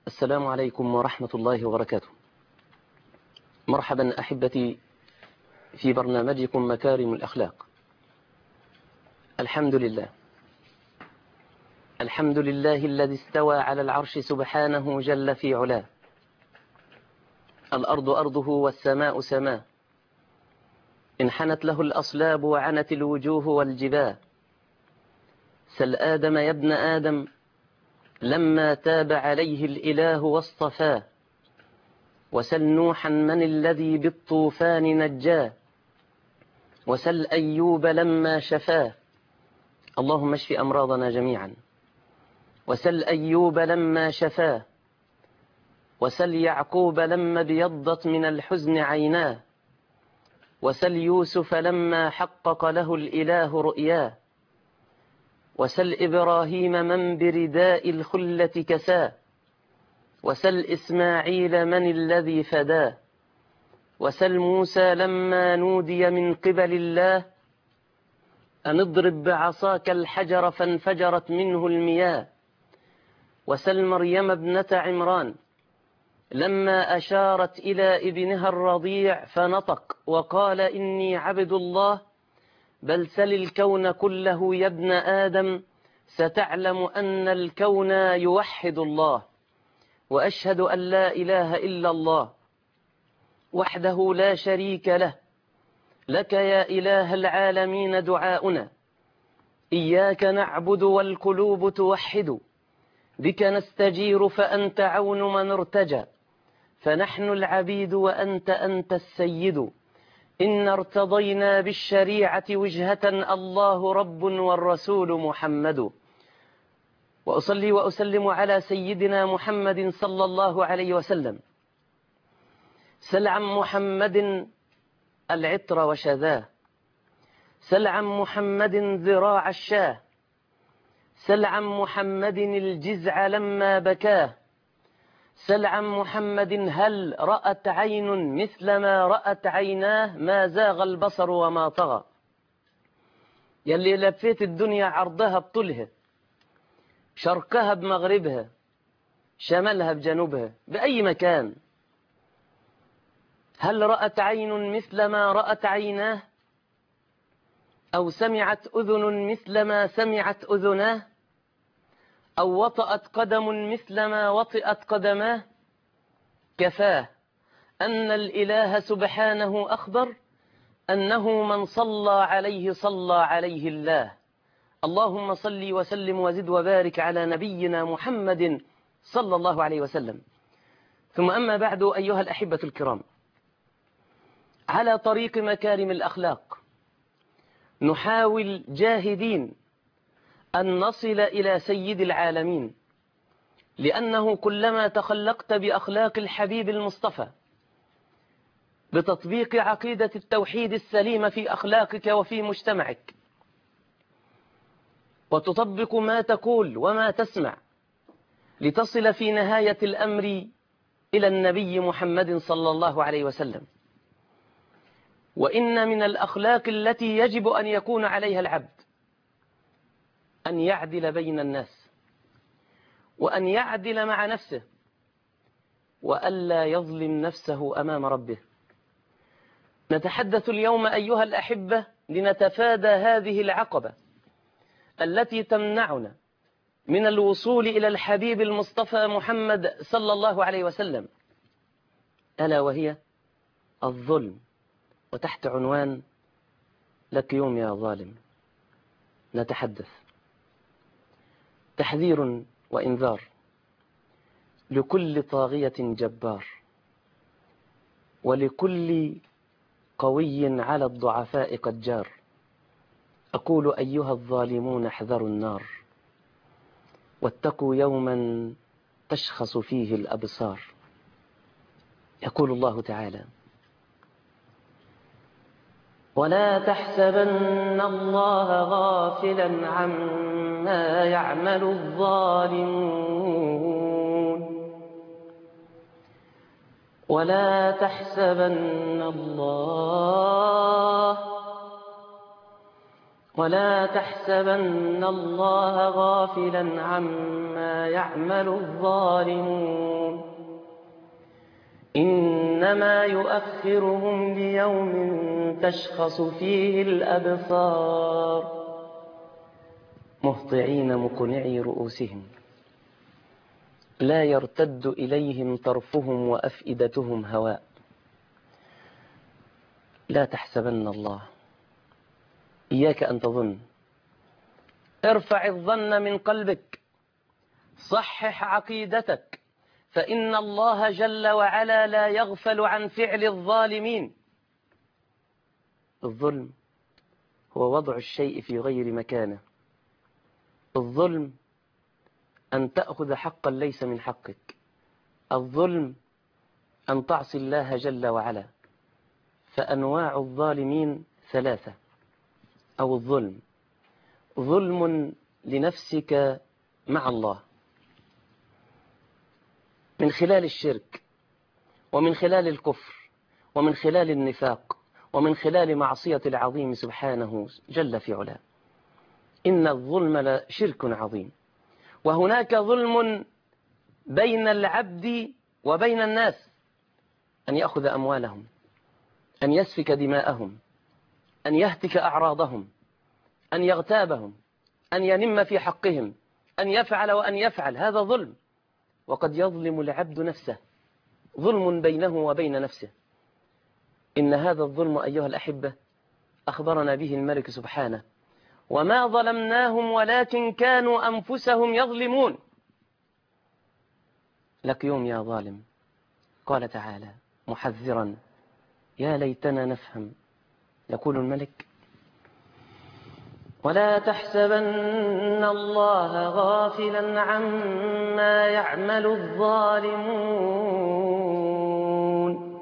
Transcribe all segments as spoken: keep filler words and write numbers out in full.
السلام عليكم ورحمة الله وبركاته. مرحبا أحبتي في برنامجكم مكارم الأخلاق. الحمد لله الحمد لله الذي استوى على العرش سبحانه جل في علاه. الأرض أرضه والسماء سماه، انحنت له الأصلاب وعنت الوجوه والجباه. سل آدم يا ابن آدم لما تاب عليه الإله واصطفاه، وسل نوحا من الذي بالطوفان نجاه، وسل أيوب لما شفاه. اللهم اشف أمراضنا جميعا. وسل أيوب لما شفاه، وسل يعقوب لما ابيضت من الحزن عيناه، وسل يوسف لما حقق له الإله رؤياه، وسل إبراهيم من برداء الخلة كساه، وسل إسماعيل من الذي فداه، وسل موسى لما نودي من قبل الله أن اضرب بعصاك الحجر فانفجرت منه المياه، وسل مريم ابنة عمران لما أشارت إلى ابنها الرضيع فنطق وقال إني عبد الله. بل سل الكون كله يا ابن آدم ستعلم أن الكون يوحد الله. وأشهد أن لا إله إلا الله وحده لا شريك له، لك يا إله العالمين دعاؤنا، إياك نعبد والقلوب توحد، بك نستجير فأنت عون من ارتجى، فنحن العبيد وأنت أنت السيد. إن ارتضينا بالشريعة وجهة الله رب والرسول محمد. وأصلي وأسلم على سيدنا محمد صلى الله عليه وسلم. سل عن محمد العطر وشذاه، سل عن محمد ذراع الشاه، سل عن محمد الجزع لما بكاه، سل عن محمد هل رأت عين مثل ما رأت عيناه، ما زاغ البصر وما طغى. يلي لفيت الدنيا عرضها بطولها، شرقها بمغربها، شمالها بجنوبها، بأي مكان. هل رأت عين مثل ما رأت عيناه، أو سمعت أذن مثل ما سمعت أذناه، أو وطأت قدم مثل ما وطئت قدماه. كفاه أن الإله سبحانه أخبر أنه من صلى عليه صلى عليه الله. اللهم صل وسلم وزد وبارك على نبينا محمد صلى الله عليه وسلم. ثم أما بعد أيها الأحبة الكرام، على طريق مكارم الأخلاق نحاول جاهدين أن نصل إلى سيد العالمين، لأنه كلما تخلقت بأخلاق الحبيب المصطفى بتطبيق عقيدة التوحيد السليمة في أخلاقك وفي مجتمعك، وتطبق ما تقول وما تسمع لتصل في نهاية الأمر إلى النبي محمد صلى الله عليه وسلم. وإن من الأخلاق التي يجب أن يكون عليها العبد أن يعدل بين الناس، وأن يعدل مع نفسه، وألا يظلم نفسه أمام ربه. نتحدث اليوم أيها الأحبة لنتفادى هذه العقبة التي تمنعنا من الوصول إلى الحبيب المصطفى محمد صلى الله عليه وسلم، ألا وهي الظلم. وتحت عنوان لك يوم يا ظالم نتحدث تحذير وإنذار لكل طاغية جبار، ولكل قوي على الضعفاء قد جار. أقول أيها الظالمون احذروا النار، واتقوا يوما تشخص فيه الأبصار. يقول الله تعالى: ولا تحسبن الله غافلا عما يعمل الظالمون، ولا تحسبن الله ولا تحسبن الله غافلا عما يعمل الظالمون إنما يؤخرهم ليوم تشخص فيه الأبصار مهطعين مقنعي رؤوسهم لا يرتد إليهم طرفهم وأفئدتهم هواء. لا تحسبن الله، إياك أن تظن، ارفع الظن من قلبك، صحح عقيدتك، فإن الله جل وعلا لا يغفل عن فعل الظالمين. الظلم هو وضع الشيء في غير مكانه. الظلم أن تأخذ حقا ليس من حقك. الظلم أن تعصي الله جل وعلا. فأنواع الظالمين ثلاثة. أو الظلم ظلم لنفسك مع الله من خلال الشرك، ومن خلال الكفر، ومن خلال النفاق، ومن خلال معصية العظيم سبحانه جل في علاه. إن الظلم لشرك عظيم. وهناك ظلم بين العبد وبين الناس، أن يأخذ أموالهم، أن يسفك دماءهم، أن يهتك أعراضهم، أن يغتابهم، أن ينم في حقهم، أن يفعل وأن يفعل. هذا ظلم. وقد يظلم العبد نفسه، ظلم بينه وبين نفسه. إن هذا الظلم أيها الأحبة أخبرنا به الملك سبحانه: وما ظلمناهم ولكن كانوا أنفسهم يظلمون. لك يوم يا ظالم. قال تعالى محذرا: يا ليتنا نفهم. يقول الملك: ولا تحسبن الله غافلا عما يعمل الظالمون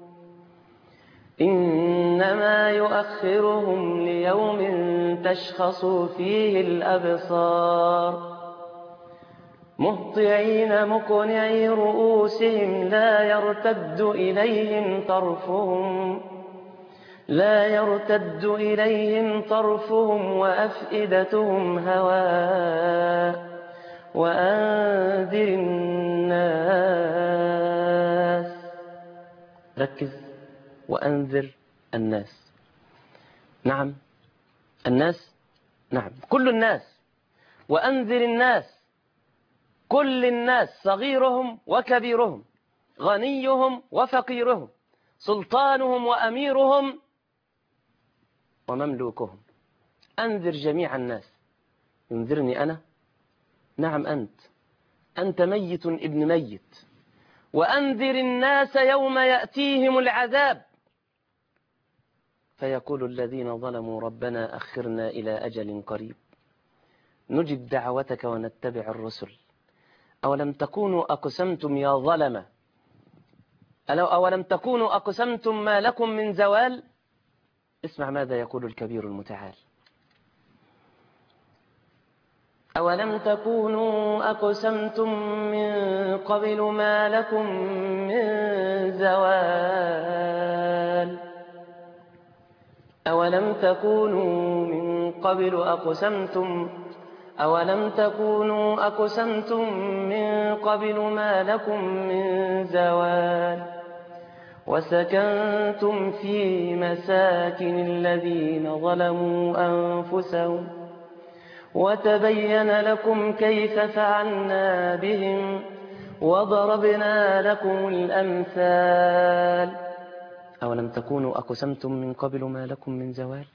إنما يؤخرهم ليوم تشخص فيه الأبصار مهطعين مقنعي رؤوسهم لا يرتد إليهم طرفهم لا يرتد إليهم طرفهم وأفئدتهم هواء وأنذر الناس. ركز: وأنذر الناس. نعم، الناس، نعم، كل الناس. وأنذر الناس، كل الناس، صغيرهم وكبيرهم، غنيهم وفقيرهم، سلطانهم وأميرهم ومملوكهم. أنذر جميع الناس. ينذرني أنا؟ نعم، أنت أنت ميت ابن ميت. وأنذر الناس يوم يأتيهم العذاب فيقول الذين ظلموا ربنا أخرنا إلى أجل قريب نجب دعوتك ونتبع الرسل أولم تكونوا أقسمتم يا ظلمة أولم تكونوا أقسمتم ما لكم من زوال. اسمع ماذا يقول الكبير المتعال: أولم تكونوا أقسمتم من قبل ما لكم من زوال أولم تكونوا من قبل أقسمتم أولم تكونوا أقسمتم من قبل ما لكم من زوال وسكنتم في مساكن الذين ظلموا أنفسهم وتبين لكم كيف فعلنا بهم وضربنا لكم الأمثال. أولم تكونوا أقسمتم من قبل ما لكم من زوال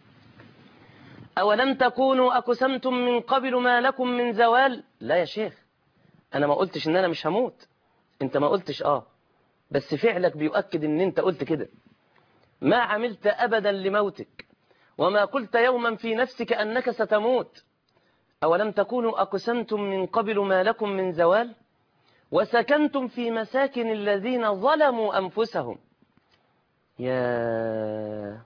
أولم تكونوا أقسمتم من قبل ما لكم من زوال. لا يا شيخ، أنا ما قلتش إن أنا مش هموت. أنت ما قلتش آه بس فعلك بيؤكد إن أنت قلت كده. ما عملت أبدا لموتك، وما قلت يوما في نفسك أنك ستموت. أولم تكونوا أقسمتم من قبل ما لكم من زوال وسكنتم في مساكن الذين ظلموا أنفسهم. يا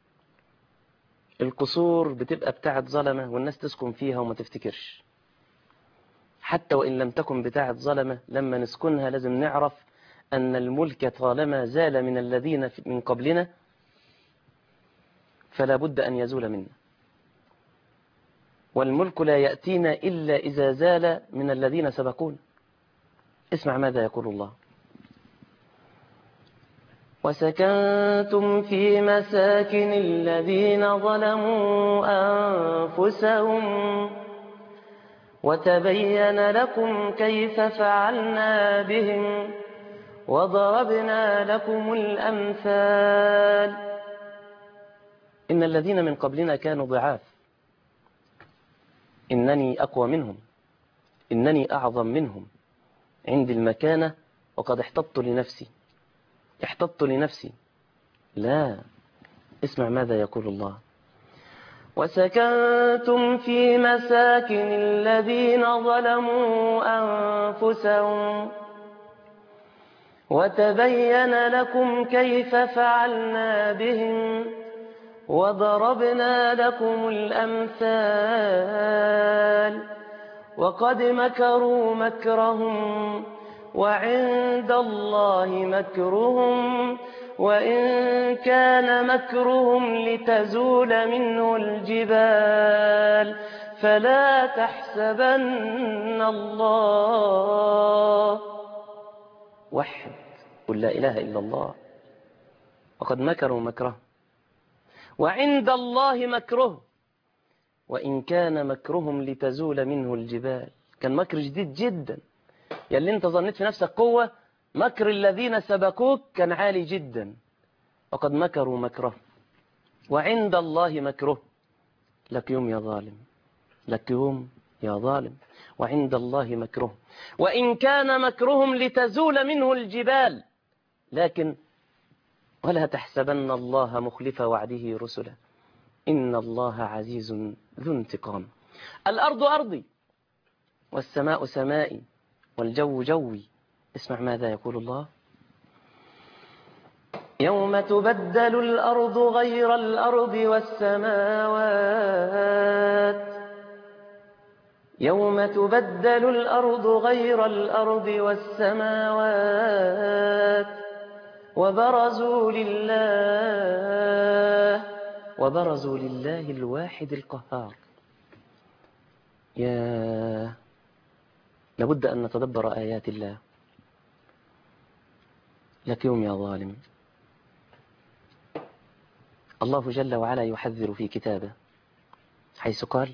القصور بتبقى بتاعت ظلمة والناس تسكن فيها وما تفتكرش. حتى وإن لم تكن بتاعت ظلمة، لما نسكنها لازم نعرف أن الملك طالما زال من الذين من قبلنا فلا بد أن يزول منا. والملك لا يأتينا إلا إذا زال من الذين سبقون. اسمع ماذا يقول الله: وسكنتم في مساكن الذين ظلموا أنفسهم وتبين لكم كيف فعلنا بهم وضربنا لكم الأمثال. إن الذين من قبلنا كانوا ضعاف، إنني أقوى منهم، إنني أعظم منهم عندي المكانة وقد احتطت لنفسي احتطت لنفسي لا، اسمع ماذا يقول الله: وسكنتم في مساكن الذين ظلموا أنفسهم وتبين لكم كيف فعلنا بهم وضربنا لكم الأمثال وقد مكروا مكرهم وعند الله مكرهم وإن كان مكرهم لتزول منه الجبال فلا تحسبن الله. وحد، قل لا إله إلا الله. وقد مكروا مكره وعند الله مكره وإن كان مكرهم لتزول منه الجبال. كان مكر جديد جدا، يلي انت ظنيت في نفسك قوة، مكر الذين سبقوك كان عالي جدا. وقد مكروا مكره وعند الله مكره. لك يوم يا ظالم، لك يوم يا ظالم، وعند الله مكره وإن كان مكرهم لتزول منه الجبال. لكن ولا تحسبن الله مخلف وعده رسله إن الله عزيز ذو انتقام. الأرض أرضي والسماء سمائي والجو جوي. اسمع ماذا يقول الله: يوم تبدل الأرض غير الأرض والسماوات يوم تبدل الأرض غير الأرض والسماوات وبرزوا لله وبرزوا لله الواحد القهار. يا لابد أن نتدبر آيات الله. لك يوم يا ظالم. الله جل وعلا يحذر في كتابه حيث قال: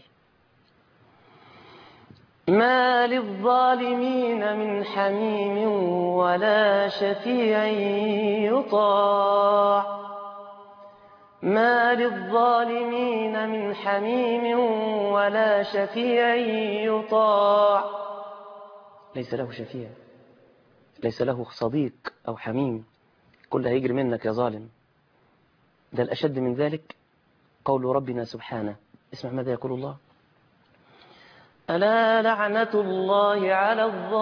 ما للظالمين من حميم ولا شفيع يطاع ما للظالمين من حميم ولا شفيع يطاع. ليس له شفيع، ليس له صديق أو حميم، كل هيجري منك يا ظالم. ده الأشد من ذلك قول ربنا سبحانه. اسمع ماذا يقول الله: ألا لعنة الله على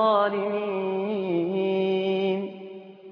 الظالمين.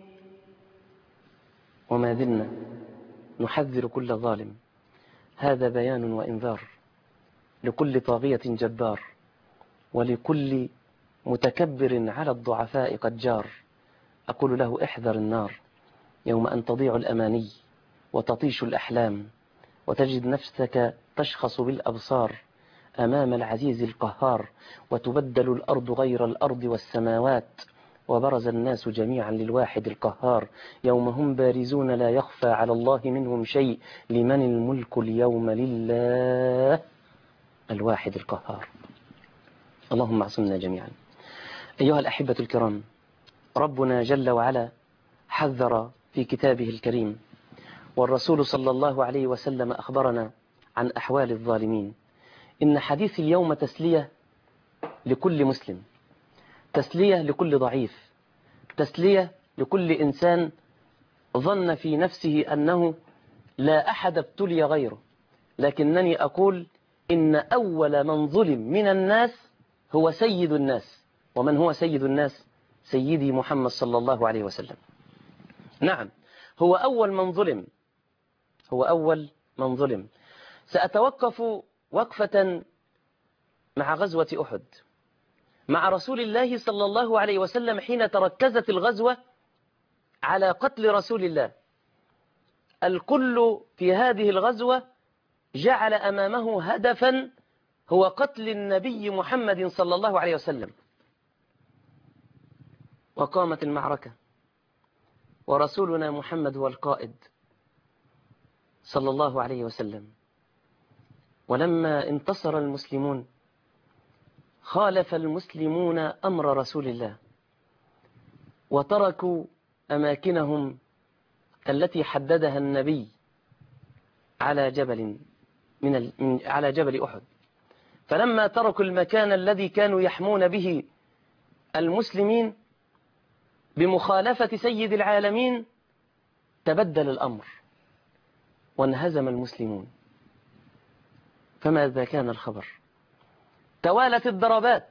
وما زلنا نحذر كل ظالم. هذا بيان وإنذار لكل طاغية جبار ولكل متكبر على الضعفاء قد جار. أقول له: احذر النار يوم أن تضيع الأماني وتطيش الأحلام وتجد نفسك تشخص بالأبصار أمام العزيز القهار وتبدل الأرض غير الأرض والسماوات وبرز الناس جميعا للواحد القهار يوم هم بارزون لا يخفى على الله منهم شيء لمن الملك اليوم لله الواحد القهار. اللهم اعصمنا جميعا. أيها الأحبة الكرام، ربنا جل وعلا حذر في كتابه الكريم، والرسول صلى الله عليه وسلم أخبرنا عن أحوال الظالمين. إن حديث اليوم تسلية لكل مسلم، تسلية لكل ضعيف، تسلية لكل إنسان ظن في نفسه أنه لا أحد ابتلي غيره. لكنني أقول إن أول من ظلم من الناس هو سيد الناس. ومن هو سيد الناس؟ سيدي محمد صلى الله عليه وسلم. نعم، هو أول من ظلم، هو أول من ظلم. سأتوقف وقفة مع غزوة أحد، مع رسول الله صلى الله عليه وسلم حين تركزت الغزوة على قتل رسول الله. الكل في هذه الغزوة جعل أمامه هدفا هو قتل النبي محمد صلى الله عليه وسلم. وقامت المعركة ورسولنا محمد هو القائد صلى الله عليه وسلم. ولما انتصر المسلمون خالف المسلمون أمر رسول الله وتركوا أماكنهم التي حددها النبي على جبل من, ال... من على جبل أحد. فلما تركوا المكان الذي كانوا يحمون به المسلمين بمخالفة سيد العالمين تبدل الأمر وانهزم المسلمون. فماذا كان الخبر؟ توالت الضربات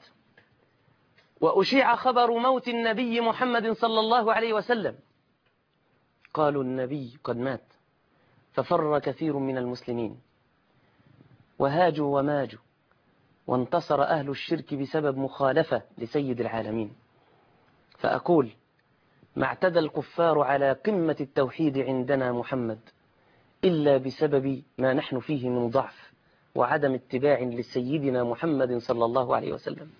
وأشيع خبر موت النبي محمد صلى الله عليه وسلم. قالوا النبي قد مات، ففر كثير من المسلمين وهاجوا وماجوا، وانتصر أهل الشرك بسبب مخالفة لسيد العالمين. فأقول ما اعتدى الكفار على قمة التوحيد عندنا محمد إلا بسبب ما نحن فيه من ضعف وعدم اتباع لسيدنا محمد صلى الله عليه وسلم.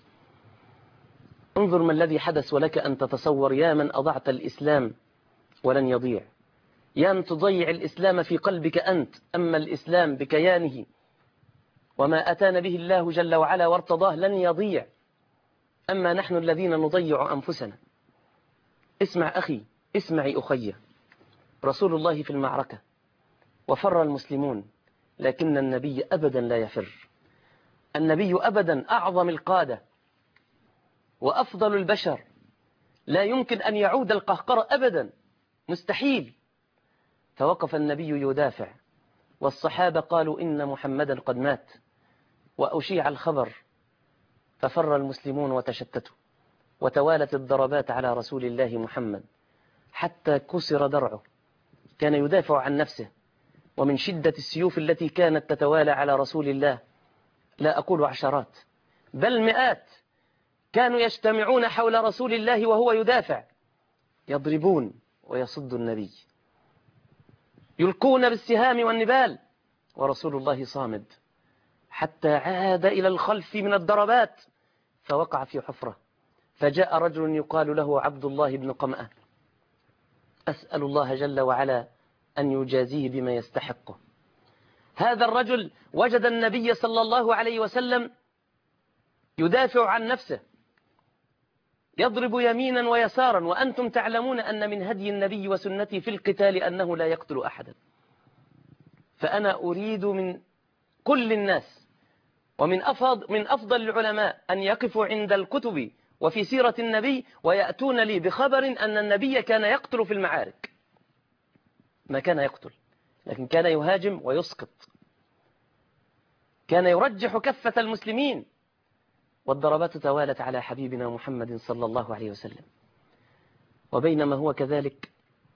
انظر ما الذي حدث ولك أن تتصور يا من أضعت الإسلام ولن يضيع، يا من تضيع الإسلام في قلبك أنت، أما الإسلام بكيانه وما أتانا به الله جل وعلا وارتضاه لن يضيع، أما نحن الذين نضيع أنفسنا. اسمع أخي، اسمعي أخي، رسول الله في المعركة وفر المسلمون، لكن النبي أبدا لا يفر. النبي أبدا أعظم القادة وأفضل البشر، لا يمكن أن يعود القهقرة أبدا، مستحيل. فوقف النبي يدافع، والصحابة قالوا إن محمدا قد مات، وأشيع الخبر، ففر المسلمون وتشتتوا، وتوالت الضربات على رسول الله محمد حتى كسر درعه. كان يدافع عن نفسه، ومن شدة السيوف التي كانت تتوالى على رسول الله لا أقول عشرات بل مئات كانوا يجتمعون حول رسول الله وهو يدافع، يضربون ويصد النبي، يلقون بالسهام والنبال، ورسول الله صامد حتى عاد إلى الخلف من الضربات فوقع في حفرة. فجاء رجل يقال له عبد الله بن قمأة، أسأل الله جل وعلا أن يجازيه بما يستحقه. هذا الرجل وجد النبي صلى الله عليه وسلم يدافع عن نفسه، يضرب يمينا ويسارا، وأنتم تعلمون أن من هدي النبي وسنته في القتال أنه لا يقتل أحدا. فأنا أريد من كل الناس ومن أفضل, من أفضل العلماء أن يقفوا عند الكتب وفي سيرة النبي ويأتون لي بخبر أن النبي كان يقتل في المعارك. ما كان يقتل، لكن كان يهاجم ويسقط، كان يرجح كفة المسلمين. والضربات توالت على حبيبنا محمد صلى الله عليه وسلم، وبينما هو كذلك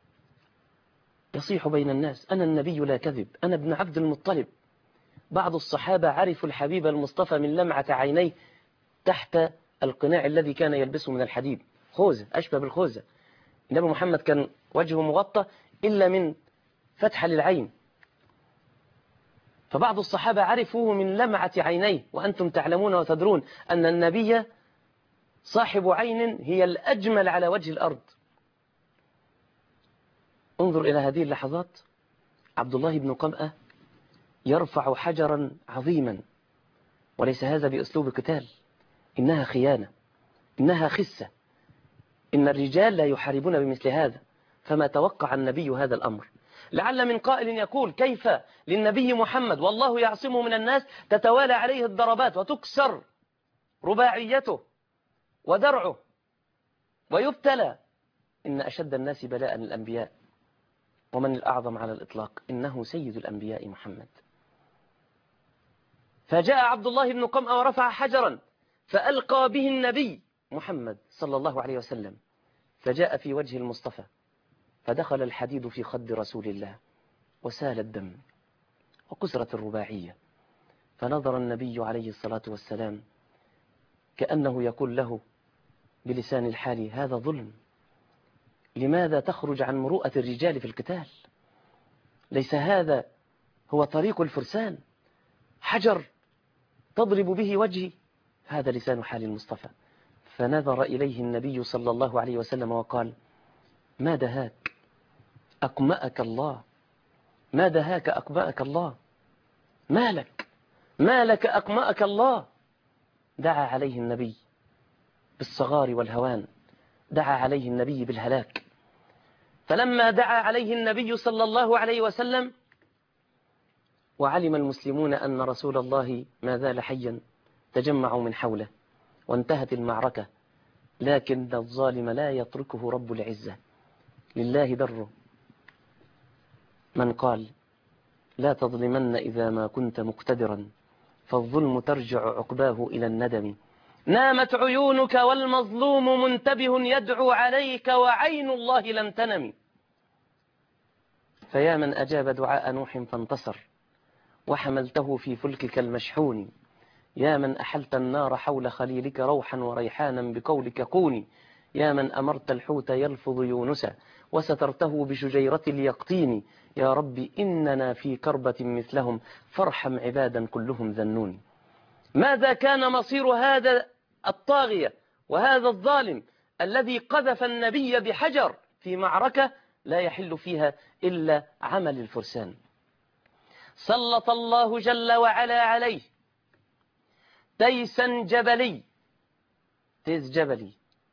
يصيح بين الناس أنا النبي لا كذب، أنا ابن عبد المطلب. بعض الصحابة عرفوا الحبيب المصطفى من لمعة عينيه تحت القناع الذي كان يلبسه من الحديد، خوذة أشبه بالخوذة. النبي محمد كان وجهه مغطى إلا من فتحة للعين، فبعض الصحابة عرفوه من لمعة عينيه، وأنتم تعلمون وتدرون أن النبي صاحب عين هي الأجمل على وجه الأرض. انظر إلى هذه اللحظات، عبد الله بن قمأة يرفع حجرا عظيما، وليس هذا بأسلوب قتال، إنها خيانة، إنها خسة، إن الرجال لا يحاربون بمثل هذا. فما توقع النبي هذا الأمر. لعل من قائل يقول كيف للنبي محمد والله يعصمه من الناس تتوالى عليه الضربات وتكسر رباعيته ودرعه ويبتلى؟ إن أشد الناس بلاء الأنبياء، ومن الأعظم على الإطلاق إنه سيد الأنبياء محمد. فجاء عبد الله بن قمأة ورفع حجرا فألقى به النبي محمد صلى الله عليه وسلم، فجاء في وجه المصطفى، فدخل الحديد في خد رسول الله وسال الدم وكسرت الرباعية. فنظر النبي عليه الصلاة والسلام كأنه يقول له بلسان الحال هذا ظلم، لماذا تخرج عن مروءة الرجال في القتال؟ ليس هذا هو طريق الفرسان. حجر تضرب به وجهي؟ هذا لسان حال المصطفى. فنظر إليه النبي صلى الله عليه وسلم وقال: ما دهاك أقمأك الله، ما دهاك أقمأك الله، ما لك ما لك أقمأك الله. دعا عليه النبي بالصغار والهوان، دعا عليه النبي بالهلاك. فلما دعا عليه النبي صلى الله عليه وسلم وعلم المسلمون أن رسول الله ما زال حيا، تجمعوا من حوله وانتهت المعركة. لكن الظالم لا يتركه رب العزة، لله دره. من قال: لا تظلمن إذا ما كنت مقتدرا، فالظلم ترجع عقباه إلى الندم. نامت عيونك والمظلوم منتبه يدعو عليك وعين الله لم تنم. فيا من أجاب دعاء نوح فانتصر، وحملته في فلكك المشحون. يا من أحلت النار حول خليلك روحا وريحانا بقولك كوني. يا من أمرت الحوت يلفظ يونس وسترته بشجيرة اليقطين. يا رب إننا في كربة مثلهم فارحم عبادا كلهم ذنون. ماذا كان مصير هذا الطاغية وهذا الظالم الذي قذف النبي بحجر في معركة لا يحل فيها إلا عمل الفرسان؟ سلط الله جل وعلا عليه تيسا جبلي، تيس جبلي،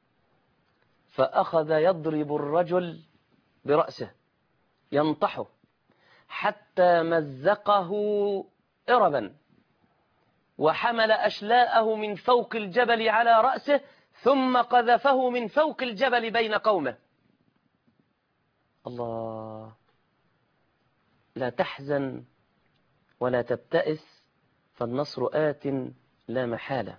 فأخذ يضرب الرجل برأسه ينطحه حتى مزقه إربا، وحمل أشلاءه من فوق الجبل على رأسه ثم قذفه من فوق الجبل بين قومه. الله، لا تحزن ولا تبتئس، فالنصر آت لا محالة.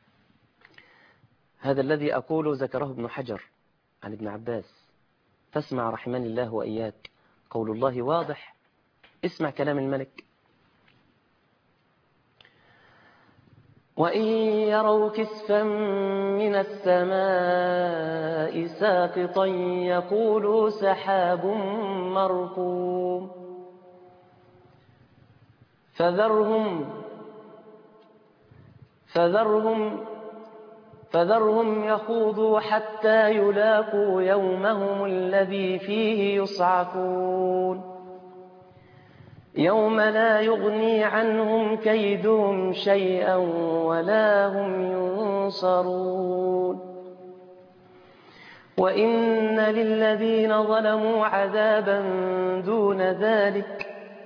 هذا الذي أقوله ذكره ابن حجر عن ابن عباس، فاسمع رحمني الله وإياك. قول الله واضح، اسمع كلام الملك: وإن يروا كسفا من السماء ساقطا يقولوا سحاب مركوم فذرهم فذرهم فذرهم يخوضوا حتى يلاقوا يومهم الذي فيه يصعقون. يوم لا يغني عنهم كيدهم شيئا ولا هم ينصرون. وإن للذين ظلموا عذابا دون ذلك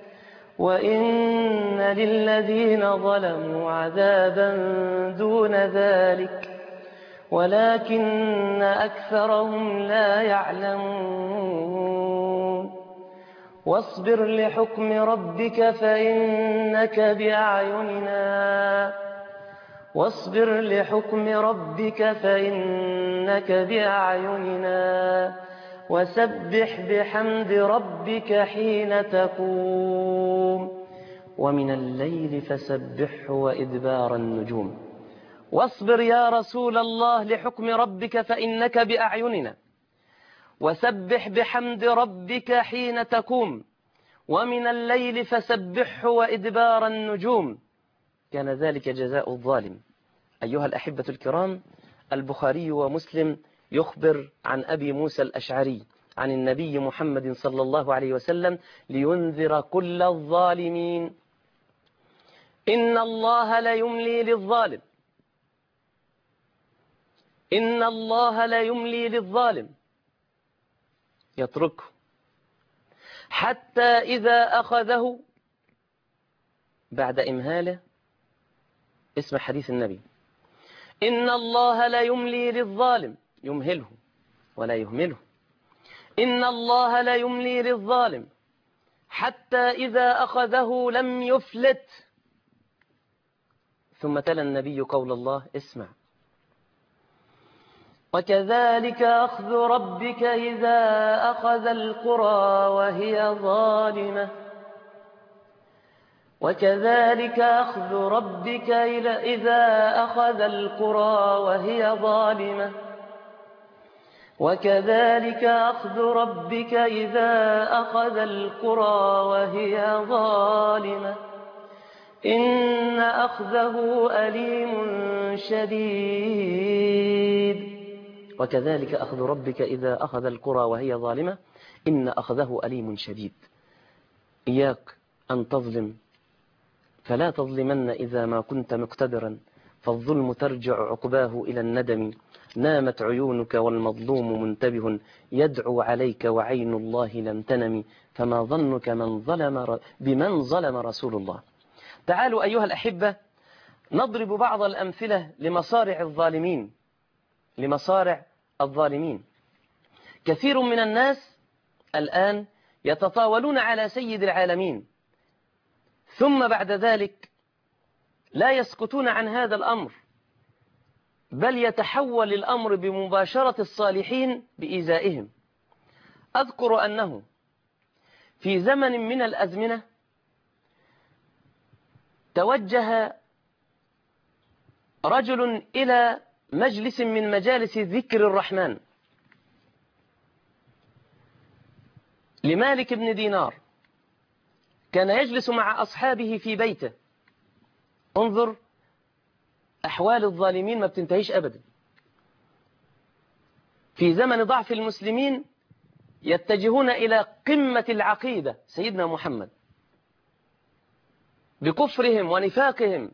وإن للذين ظلموا عذابا دون ذلك ولكن أكثرهم لا يعلمون. واصبر لحكم ربك فإنك بأعيننا واصبر لحكم ربك فإنك بأعيننا وسبح بحمد ربك حين تقوم ومن الليل فسبحه وإدبار النجوم. واصبر يا رسول الله لحكم ربك فإنك بأعيننا وسبح بحمد ربك حين تقوم ومن الليل فسبحه وإدبار النجوم. كان ذلك جزاء الظالم. أيها الأحبة الكرام، البخاري ومسلم يخبر عن أبي موسى الأشعري عن النبي محمد صلى الله عليه وسلم لينذر كل الظالمين: إن الله لا يملي للظالم إن الله لا يملي للظالم يتركه حتى إذا أخذه بعد إمهاله. اسم حديث النبي: إن الله لا يملي للظالم، يمهله ولا يهمله. إن الله لا يملي للظالم حتى إذا أخذه لم يفلت. ثم تلا النبي قول الله، اسمع: وكذلك أخذ ربك إذا أخذ القرى وهي ظالمة وكذلك أخذ ربك إذا أخذ القرى وهي ظالمة وكذلك أخذ ربك إذا أخذ القرى وهي ظالمة إن أخذه أليم شديد وكذلك أخذ ربك إذا أخذ القرى وهي ظالمة إن أخذه أليم شديد. إياك أن تظلم، فلا تظلمن إذا ما كنت مقتدرا، فالظلم ترجع عقباه إلى الندم. نامت عيونك والمظلوم منتبه، يدعو عليك وعين الله لم تنم، فما ظنك من ظلم بمن ظلم رسول الله. تعالوا أيها الأحبة نضرب بعض الأمثلة لمصارع الظالمين لمصارع الظالمين. كثير من الناس الآن يتطاولون على سيد العالمين، ثم بعد ذلك لا يسكتون عن هذا الأمر، بل يتحول الأمر بمباشرة الصالحين بإيذائهم. أذكر أنه في زمن من الأزمنة توجه رجل إلى مجلس من مجالس ذكر الرحمن لمالك بن دينار، كان يجلس مع أصحابه في بيته. انظر أحوال الظالمين ما بتنتهيش أبدا. في زمن ضعف المسلمين يتجهون إلى قمة العقيدة سيدنا محمد بكفرهم ونفاقهم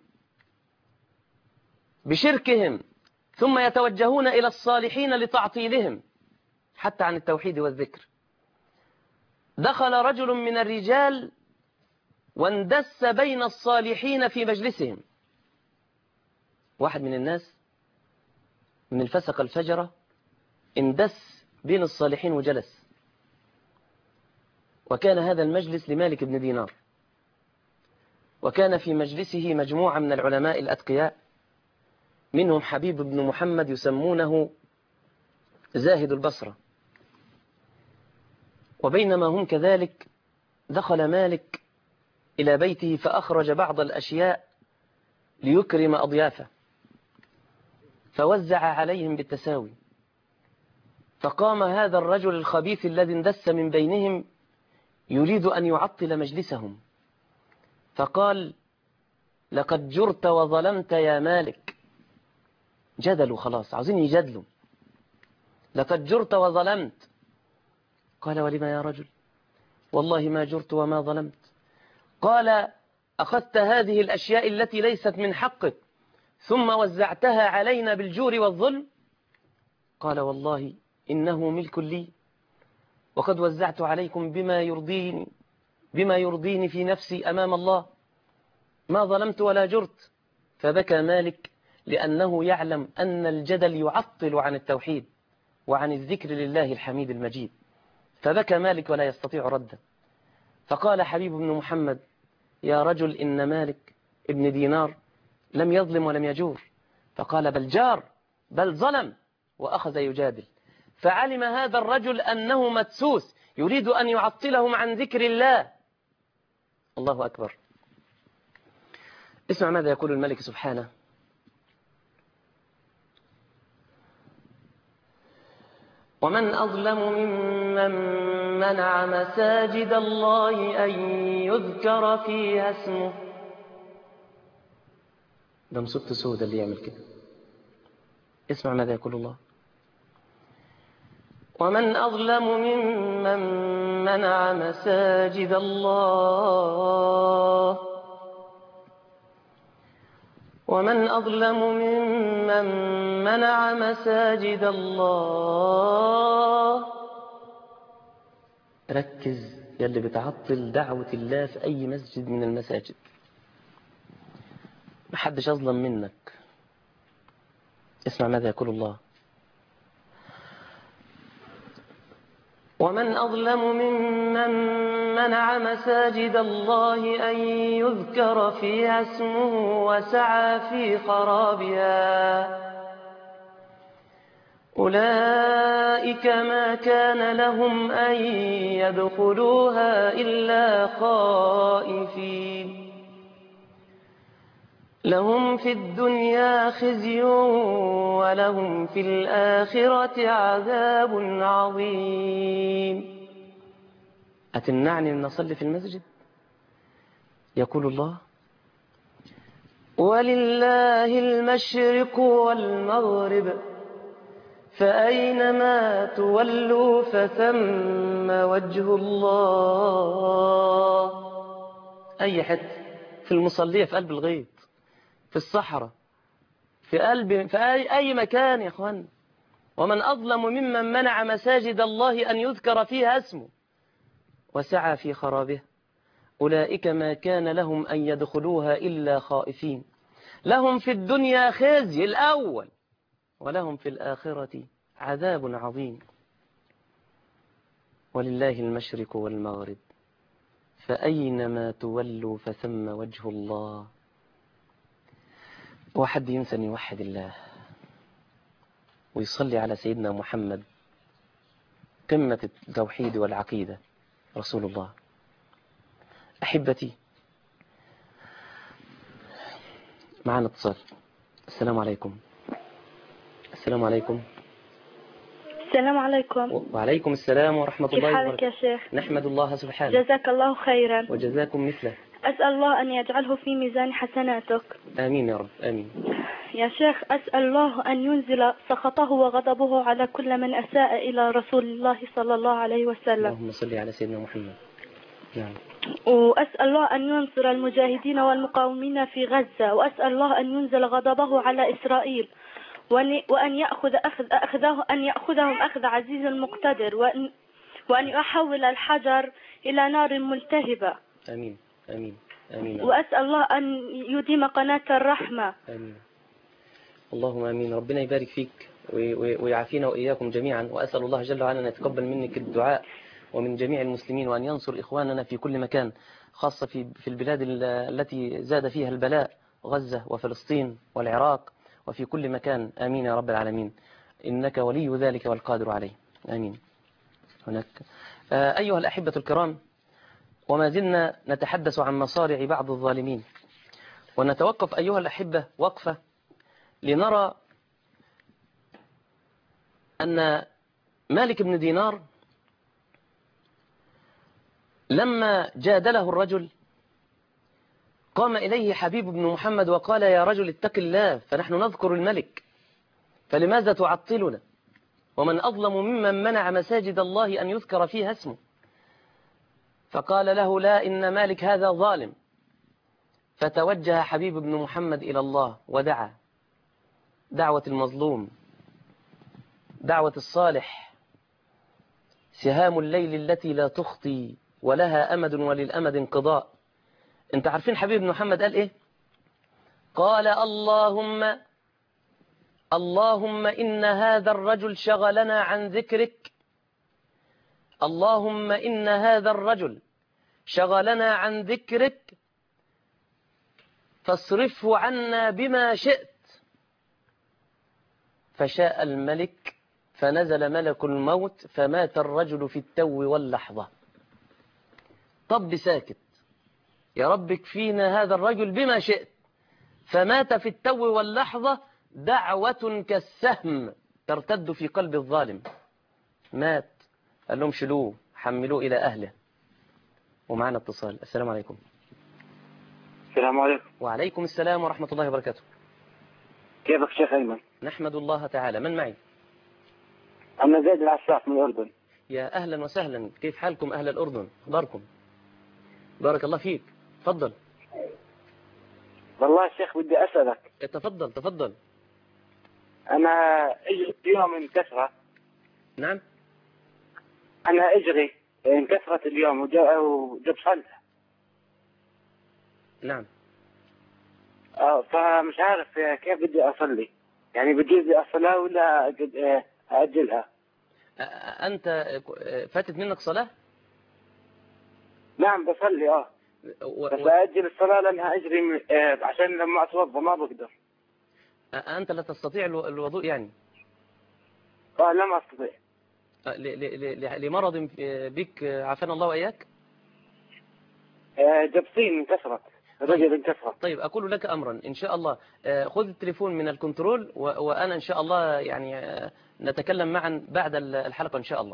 بشركهم، ثم يتوجهون إلى الصالحين لتعطيلهم حتى عن التوحيد والذكر. دخل رجل من الرجال واندس بين الصالحين في مجلسهم. واحد من الناس من الفسق الفجرة اندس بين الصالحين وجلس، وكان هذا المجلس لمالك بن دينار، وكان في مجلسه مجموعة من العلماء الأتقياء، منهم حبيب بن محمد يسمونه زاهد البصرة. وبينما هم كذلك دخل مالك إلى بيته فأخرج بعض الأشياء ليكرم أضيافه، فوزع عليهم بالتساوي. فقام هذا الرجل الخبيث الذي اندس من بينهم يريد أن يعطل مجلسهم، فقال: لقد جرت وظلمت يا مالك. جدلوا خلاص، عاوزين يجادلوا. لقد جرت وظلمت. قال: ولما يا رجل؟ والله ما جرت وما ظلمت. قال: أخذت هذه الأشياء التي ليست من حقك ثم وزعتها علينا بالجور والظلم. قال: والله إنه ملك لي، وقد وزعت عليكم بما يرضيني بما يرضيني في نفسي أمام الله، ما ظلمت ولا جرت. فبكى مالك لأنه يعلم أن الجدل يعطل عن التوحيد وعن الذكر لله الحميد المجيد. فبكى مالك ولا يستطيع رده. فقال حبيب بن محمد: يا رجل، إن مالك ابن دينار لم يظلم ولم يجور. فقال: بل جار، بل ظلم، وأخذ يجادل. فعلم هذا الرجل أنه مدسوس يريد أن يعطلهم عن ذكر الله. الله أكبر. اسمع ماذا يقول الملك سبحانه: ومن أظلم ممن منع مساجد الله أن يذكر فيها اسمه. ده مصيبته سودة اللي يعمل كده. اسمع ماذا يقول الله: ومن أظلم ممن منع مساجد الله ومن أظلم ممن منع مساجد الله. ركز يا اللي بتعطل دعوة الله في أي مسجد من المساجد. محدش أظلم منك. اسمع ماذا يقول الله: ومن أظلم ممن منع مساجد الله أن يذكر فيها اسمه وسعى في خرابها أولئك ما كان لهم أن يدخلوها إلا خائفين لهم في الدنيا خزي ولهم في الآخرة عذاب عظيم. أتمنعني أن نصلي في المسجد؟ يقول الله: ولله المشرق والمغرب فأينما تولوا فثم وجه الله. أي حتة، في المصلية، في قلب الغيط، في الصحراء، في قلب، في أي, أي مكان يا أخوان. ومن أظلم ممن منع مساجد الله أن يذكر فيها اسمه وسعى في خرابها أولئك ما كان لهم أن يدخلوها إلا خائفين لهم في الدنيا خزي الأول ولهم في الآخرة عذاب عظيم. ولله المشرق والمغرب فأينما تولوا فثم وجه الله. واحد ينسى أن يوحد الله ويصلي على سيدنا محمد قمة التوحيد والعقيدة رسول الله. أحبتي، معنا اتصال. السلام عليكم. السلام عليكم. السلام عليكم. وعليكم السلام ورحمة الله وبركاته. كيف حالك يا شيخ؟ نحمد الله سبحانه. جزاك الله خيرا. وجزاكم مثله. أسأل الله أن يجعله في ميزان حسناتك. آمين يا رب، آمين. يا شيخ، أسأل الله أن ينزل سخطه وغضبه على كل من أساء إلى رسول الله صلى الله عليه وسلم. اللهم صل على سيدنا محمد. نعم. وأسأل الله أن ينصر المجاهدين والمقاومين في غزة، وأسأل الله أن ينزل غضبه على إسرائيل، وأن يأخذ أخذ أخذه أن يأخذهم أخذ عزيز مقتدر، وأن وأن يحول الحجر إلى نار ملتهبة. آمين آمين آمين. وأسأل الله أن يديم قناة الرحمة. آمين. اللهم آمين. ربنا يبارك فيك ويعافينا وإياكم جميعا. وأسأل الله جل وعلا أن يتقبل منك الدعاء ومن جميع المسلمين، وأن ينصر إخواننا في كل مكان، خاصة في في البلاد التي زاد فيها البلاء، غزة وفلسطين والعراق وفي كل مكان. آمين يا رب العالمين، إنك ولي ذلك والقادر عليه. آمين. هناك أيها الأحبة الكرام، وما زلنا نتحدث عن مصارع بعض الظالمين، ونتوقف أيها الأحبة وقفة لنرى أن مالك بن دينار لما جادله الرجل قام إليه حبيب بن محمد وقال: يا رجل اتق الله، فنحن نذكر الملك، فلماذا تعطلنا؟ ومن أظلم ممن منع مساجد الله أن يذكر فيها اسمه. فقال له: لا، إن مالك هذا ظالم. فتوجه حبيب بن محمد إلى الله ودعا دعوة المظلوم، دعوة الصالح، سهام الليل التي لا تخطي ولها أمد وللأمد انقضاء. انت عارفين حبيب بن محمد قال إيه؟ قال: اللهم اللهم إن هذا الرجل شغلنا عن ذكرك، اللهم إن هذا الرجل شغلنا عن ذكرك فاصرفه عنا بما شئت. فشاء الملك فنزل ملك الموت فمات الرجل في التو واللحظة. طب ساكت، يا رب اكفينا هذا الرجل بما شئت. فمات في التو واللحظة، دعوة كالسهم ترتد في قلب الظالم. مات. قال لهم: شلوه، حملوه إلى أهله. ومعنا اتصال. السلام عليكم. السلام عليكم. وعليكم السلام ورحمة الله وبركاته. كيفك شيخ أيمن؟ نحمد الله تعالى. من معي؟ أنا زيد العساف من الأردن. يا أهلا وسهلا، كيف حالكم أهل الأردن؟ أخباركم؟ بارك الله فيك. تفضل. والله شيخ بدي أسألك. تفضل تفضل. أنا أجري اليوم انكسرت. نعم. أنا أجري انكسرت اليوم وجب صلح. نعم. اه فمش عارف كيف بدي أصلي، يعني بجوز لي الصلاة ولا أأجلها؟ أنت فاتت منك صلاة؟ نعم بصلي اه و... بس أأجل الصلاة لأنها أجري آه عشان لما أتوضى ما بقدر. أنت لا تستطيع الوضوء يعني؟ اه لم أستطيع. ل... ل... لمرض بك عافانا الله وإياك؟ آه جبسين انكسرت، الرجل انكسرت. طيب أقول لك أمرا إن شاء الله، خذ التليفون من الكنترول و... وأنا إن شاء الله يعني نتكلم معا بعد الحلقة إن شاء الله.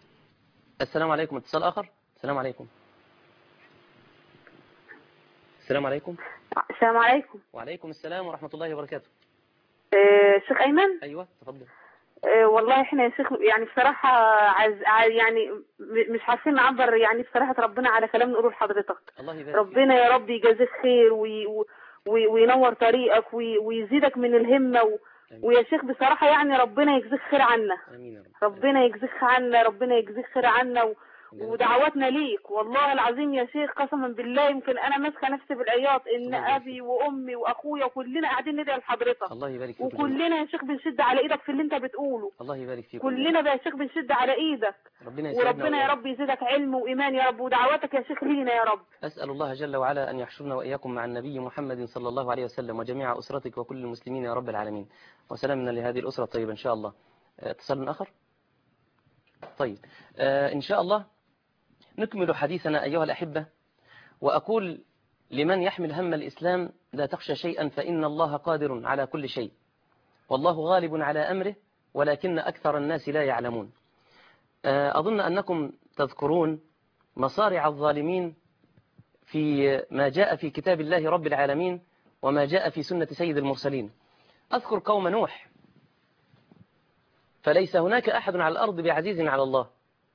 السلام عليكم. اتصال آخر. السلام عليكم. السلام عليكم. السلام عليكم. وعليكم السلام ورحمة الله وبركاته. آه، شيخ أيمن. أيوة تفضل. آه، والله احنا يا شيخ يعني بصراحة عز يعني م- مش عارفين نعبر يعني بصراحة ربنا على كلام نقوله لحضرتك. الله يبارك فيك. ربنا يا رب يجازيك خير وي وي وينور طريقك وي ويزيدك من الهمة و ويا شيخ بصراحة يعني ربنا يجزيك خير عنا. آمين يا رب. ربنا يجزيك خير عنا، ربنا يجزيك خير عنا و... ودعواتنا ليك والله العظيم يا شيخ قسما بالله يمكن انا ماسكه نفسي بالعياط ان ابي وامي واخويا كلنا قاعدين ندعي لحضرتك. الله يبارك فيك. وكلنا يا شيخ بنشد على ايدك في اللي انت بتقوله. الله يبارك فيك. كلنا بقى يا شيخ بنشد على ايدك. ربنا يسعدنا وربنا يا رب يزيدك علم وايمان يا رب، ودعواتك يا شيخ لينا يا رب. أسأل الله جل وعلا أن يحشرنا وإياكم مع النبي محمد صلى الله عليه وسلم وجميع أسرتك وكل المسلمين يا رب العالمين، وسلامنا لهذه الأسرة الطيبة إن شاء الله. اتصال آخر. طيب آه إن شاء الله نكمل حديثنا أيها الأحبة، وأقول لمن يحمل هم الإسلام لا تخشى شيئا فإن الله قادر على كل شيء، والله غالب على أمره ولكن أكثر الناس لا يعلمون. آه أظن أنكم تذكرون مصارع الظالمين في ما جاء في كتاب الله رب العالمين وما جاء في سنة سيد المرسلين. أذكر قوم نوح، فليس هناك أحد على الأرض بعزيز على الله،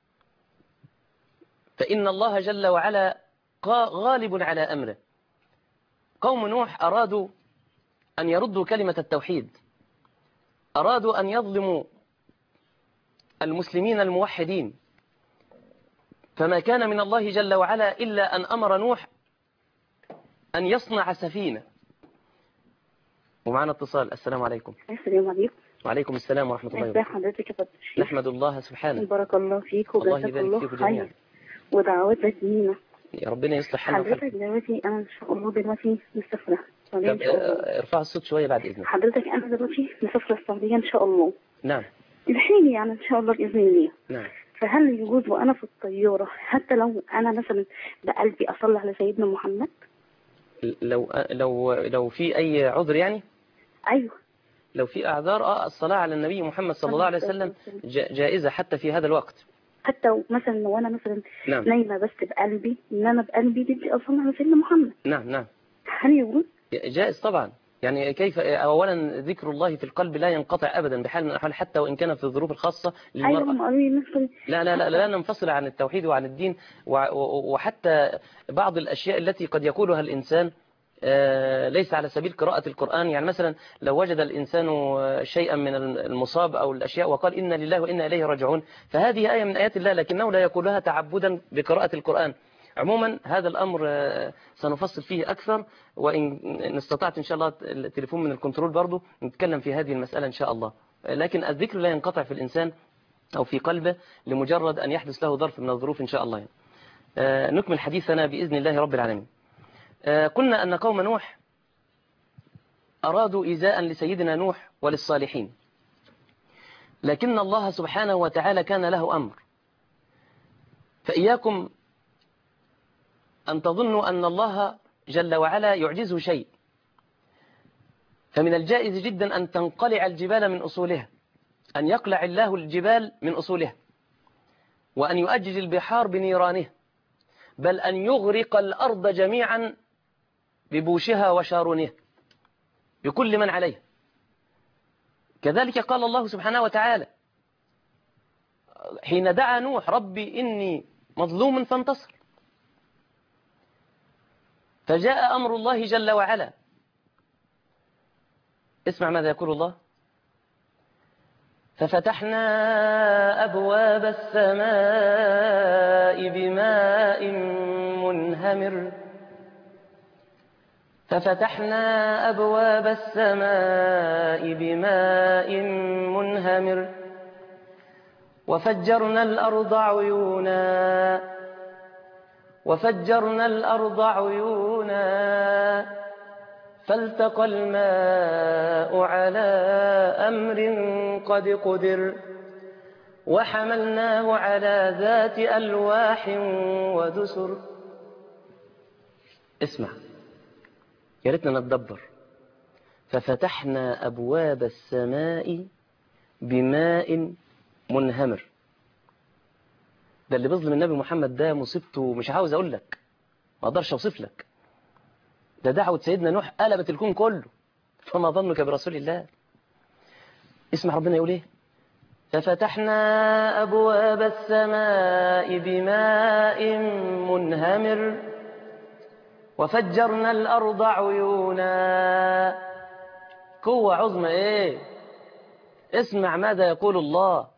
فإن الله جل وعلا غالب على أمره. قوم نوح أرادوا أن يردوا كلمة التوحيد، أرادوا أن يظلموا المسلمين الموحدين، فما كان من الله جل وعلا إلا أن أمر نوح أن يصنع سفينة. ومعنا اتصال. السلام عليكم. السلام عليكم. وعليكم السلام ورحمة الله وبركاته. وبركاته. حضرتك يا فضل الشيخ. نحمد الله سبحانه. بارك الله فيك وجزاك الله خير ودعواتك لينا. يا ربنا يصلح حالنا. حضرتك دلوقتي أنا إن شاء الله دلوقتي مسافرة السعودية إن طب شاء الله. ارفع الصوت شوية بعد إذنك. حضرتك أنا دلوقتي مسافرة السعودية إن شاء الله. نعم. الحين يعني إن شاء الله بإذن الله. نعم. فهل يجوز وأنا في الطيارة حتى لو أنا مثلا بقلبي أصلي على سيدنا محمد؟ لو لو لو في أي عذر يعني؟ أيوه. لو في أعذار اه الصلاة على النبي محمد صلى الله عليه وسلم جائزة حتى في هذا الوقت. حتى مثلا لو أنا مثلا نعم. نايمة بس بقلبي إن أنا بقلبي بدي أصلي على سيدنا محمد. نعم نعم. هل يجوز؟ جائز طبعا. يعني كيف أولا ذكر الله في القلب لا ينقطع أبدا بحال من الأحوال حتى وإن كان في الظروف الخاصة للمرأة. أيوة. لا لا لا لا ننفصل عن التوحيد وعن الدين، وحتى بعض الأشياء التي قد يقولها الإنسان ليس على سبيل قراءة القرآن. يعني مثلا لو وجد الإنسان شيئا من المصاب أو الأشياء وقال إنا لله وإنا إليه راجعون، فهذه آية من آيات الله لكنه لا يقولها تعبدا بقراءة القرآن. عموما هذا الأمر سنفصل فيه أكثر، وإن استطعت إن شاء الله التليفون من الكنترول برضو نتكلم في هذه المسألة إن شاء الله. لكن الذكر لا ينقطع في الإنسان أو في قلبه لمجرد أن يحدث له ظرف من الظروف إن شاء الله. نكمل حديثنا بإذن الله رب العالمين. قلنا أن قوم نوح أرادوا إيذاء لسيدنا نوح وللصالحين، لكن الله سبحانه وتعالى كان له أمر. فإياكم أن تظنوا أن الله جل وعلا يعجزه شيء، فمن الجائز جدا أن تنقلع الجبال من أصولها، أن يقلع الله الجبال من أصولها، وأن يؤجج البحار بنيرانها، بل أن يغرق الأرض جميعا ببوشها وشارونها بكل من عليها. كذلك قال الله سبحانه وتعالى حين دعا نوح ربي إني مظلوم فانتصر، فجاء أمر الله جل وعلا. اسمع ماذا يقول الله: ففتحنا أبواب السماء بماء منهمر ففتحنا أبواب السماء بماء منهمر وفجرنا الأرض عيونا وفجرنا الأرض عيونا فالتقى الماء على أمر قد قدر وحملناه على ذات ألواح ودسر. اسمع، يا ريتنا نتدبر. ففتحنا أبواب السماء بماء منهمر. ده اللي بيظلم النبي محمد ده مصيبته مش عاوز أقول لك، ما أقدرش أوصف لك. ده دعوة سيدنا نوح قلبت الكون كله، فما ظنك برسول الله. اسمع ربنا يقول ايه: ففتحنا أبواب السماء بماء منهمر وفجرنا الأرض عيونا. قوة عظمى ايه؟ اسمع ماذا يقول الله: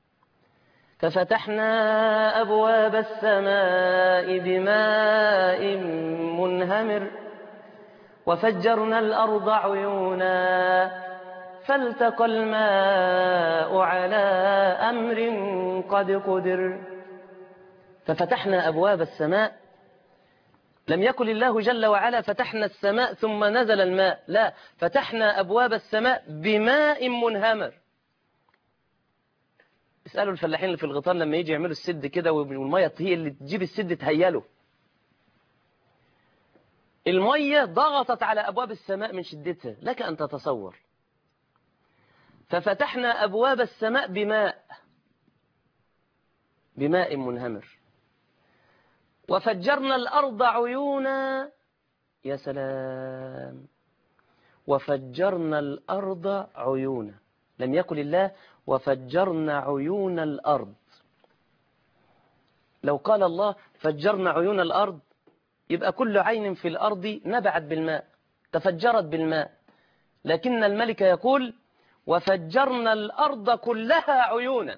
ففتحنا أبواب السماء بماء منهمر وفجرنا الأرض عيونا فالتقى الماء على أمر قد قدر. ففتحنا أبواب السماء، لم يكن الله جل وعلا فتحنا السماء ثم نزل الماء، لا، فتحنا أبواب السماء بماء منهمر. اسألوا الفلاحين اللي في الغيطان لما يجي يعملوا السد كده والمية هي اللي تجيب السد تهيله، المية ضغطت على أبواب السماء من شدتها، لك أن تتصور. ففتحنا أبواب السماء بماء بماء منهمر وفجرنا الأرض عيونا. يا سلام، وفجرنا الأرض عيونا، لم يقل الله وفجرنا عيون الأرض. لو قال الله فجرنا عيون الأرض يبقى كل عين في الأرض نبعت بالماء، تفجرت بالماء، لكن الملك يقول وفجرنا الأرض كلها عيونا.